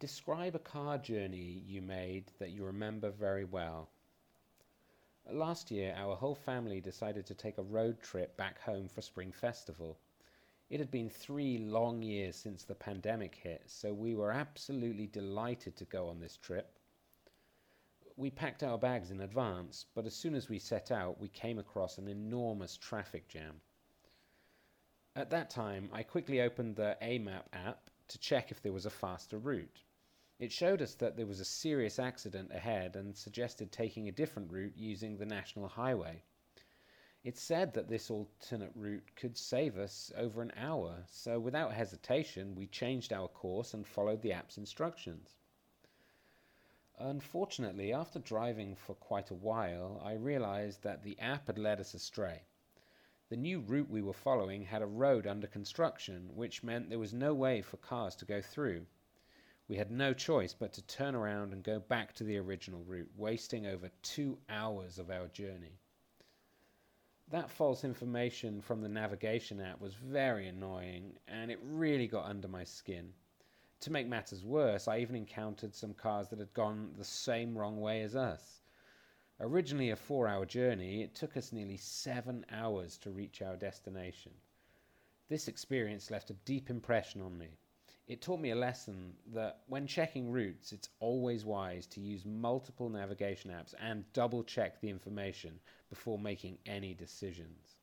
Describe a car journey you made that you remember very well. Last year, our whole family decided to take a road trip back home for Spring Festival. It had been 3 long years since the pandemic hit, so we were absolutely delighted to go on this trip. We packed our bags in advance, but as soon as we set out, we came across an enormous traffic jam. At that time, I quickly opened the AMAP app to check if there was a faster route. It showed us that there was a serious accident ahead and suggested taking a different route using the national highway. It said that this alternate route could save us over an hour, so without hesitation, we changed our course and followed the app's instructions. Unfortunately, after driving for quite a while, I realized that the app had led us astray. The new route we were following had a road under construction, which meant there was no way for cars to go through. We had no choice but to turn around and go back to the original route, wasting over 2 hours of our journey. That false information from the navigation app was very annoying, and it really got under my skin. To make matters worse, I even encountered some cars that had gone the same wrong way as us. Originally a 4-hour journey, it took us nearly 7 hours to reach our destination. This experience left a deep impression on me. It taught me a lesson that when checking routes, it's always wise to use multiple navigation apps and double check the information before making any decisions.